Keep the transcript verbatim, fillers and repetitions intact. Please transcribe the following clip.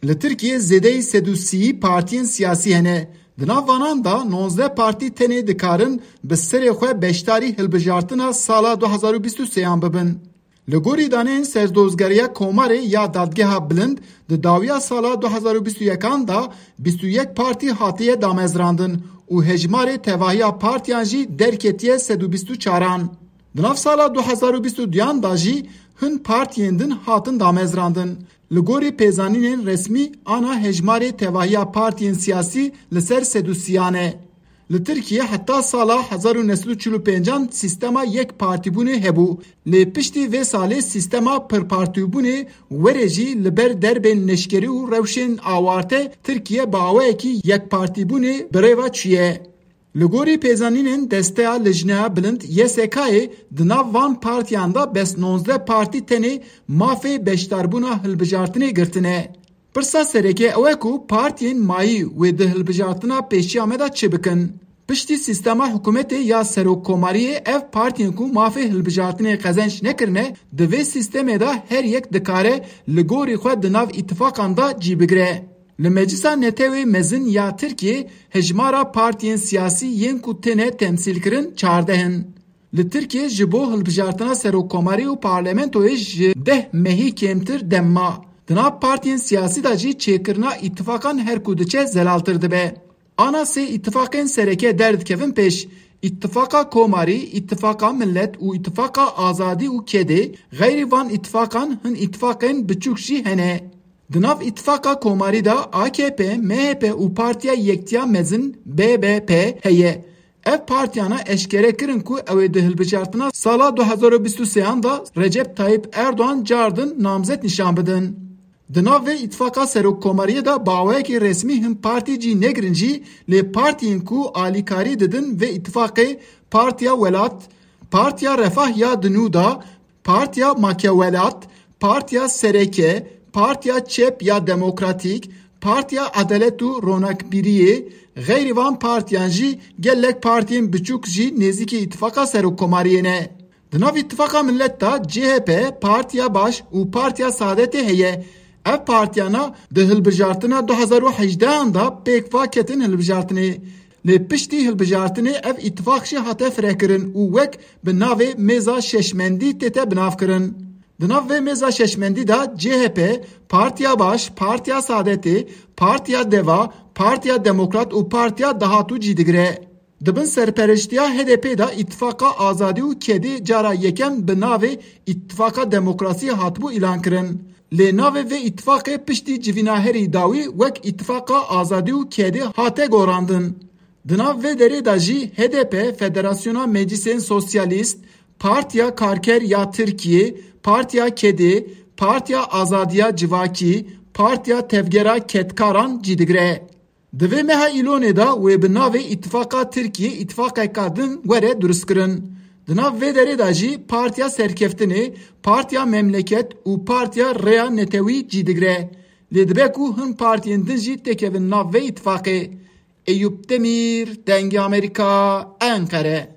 Li Tirkiye zêdeyî sed û sî partiyên siyasî hene. Di nav vanan da nonzdeh partî tenê dikarin bi serê xwe beşdarî hilbijartina sala du hezar û bîst û sêyan bibin. Li gorî daneyên serdozgeriya Komarê ya Dadgeha Bilind di dawiya sala du hezar û bîst û yekan da bîst û yek partî hatiye damezrandin û hejmarê tevahiya partiyan jî derketiye sed û bîst û çaran. Di nav sala du hezar û bîst û duyan da jî hin partiyên din hatin damezrandin. Li gorî pêzanînên resmî ana hejmarê tevahiya partiyên siyasî li ser sed û sîyan e. Li Tirkiye heta sala hezar û ned û çil û pêncan sîstema yek partîbûnê hebû. Lê piştî vê salê sîstema pirpartîbûnê werê jî li ber derbên leşkerî û rewşên awarte Tirkiye bi awayekî yekpartîbûnê bi rêva çûye. Li gorî pêzanînên desteya Lijneya Bilind Y S K'yê di nav van partiyan da bes nonzdeh partî tenê mafê beşdarbûna hilbijartinê girtine. Pirsa sereke ew e ku partiyên mayî wê di hilbijartina pêşiya me da çi bikin. Piştî sîstema hikûmetê ya Serokkomariyê ev partiyên ku mafê hilbijartinê qezenç nekirine di vê sîstemê da her yek dikare li gorî xwe di nav îtifaqan da cî bigire. Li Meclisa Netewê Mezin ya Tirkiye hejmara partiyên siyasî yên ku têne temsîlkirin çardeh in. Li Tirkiye ji bo hilbijartina Serokkomarî û parlamentoyê ji deh mehî kêmtir demma. Di nav partiyên siyasî da jî çêkirina îtifaqan her ku diçe zelaltir dibe. Ana sê îtifaqên sereke derdikevin pêş. İttifaka Komarî, İttifaka Millet û İttifaka Azadî û Kedê gayrî van îtifaqan hin îtifaqên biçûk jî hene. Di nav İttifaka Komarî da A K P, M H P û Partiya Yektiya Mezin B B P heye. Ev partiyana eşkere kirin ku ew ê di hilbijartina sala du hezar û bîst û sêyan da Recep Tayyip Erdoğan cardin namzet nîşan bidin. Di nav vê îtifaka Serokkomariyê da bawayekî resmî hin partî cî negirin jî lê partiyên ku alîkarî didin vê îtifaqê Partiya Welat, Partiya Refah ya Dinû, Partiya Makewelat, Partiya Sereke, Partiya Çep ya Demokratîk, Partiya Adalet û Ronakbiriyê, gayrî van partiyan jî gelek partiyên biçûk jî nêzîkî îtifaka Serokkomariyê ne. Di nav îtifaka Millet da C H P, Partiya Baş û Partiya Saadetê heye. Ev partiyana di hilbijartina du hezar û hejdehan da pêkva ketin hilbijartinê. Lê piştî hilbijartinê ev îtifaq jî hate firekirin û wek bi navê mêza şeşmendî tête binavkirin. Di nav vê mêza şeşmendî da C H P, Partiya Baş, Partiya Saadetê, Partiya Deva, Partiya Demokrat û Partiya Dahatû cî digire. Dibin serpereştiya H D P da İttifaka Azadî û Kedê cara yekem bi navê İttifaka Demokrasî hatibû îlan kirin. Lê navê vê îtifaqê piştî civînaherî dawî wek İttifaka Azadî û Kedê hate gorandin. Di nav vê derê da jî H D P, Federasyona Meclisên Sosyalîst, Partiya Karker ya Tirkiye, Partiya Kedê, Partiya Azadiya Civakî, Partiya Tevgera Ketkaran cî digire. Di vê meha îlonê da wê bi navê İttifaka Tirkiye îtifaqeka din were durustkirin. Di nav vê derê da jî Partiya Serkeftinê, Partiya Memleket û Partiya Rêya Netewî cî digire. Lê dibe ku hin partiyên din jî têkevin nav vê îtifaqê. Eyüp Demir, Dengê Amerika, Ankara.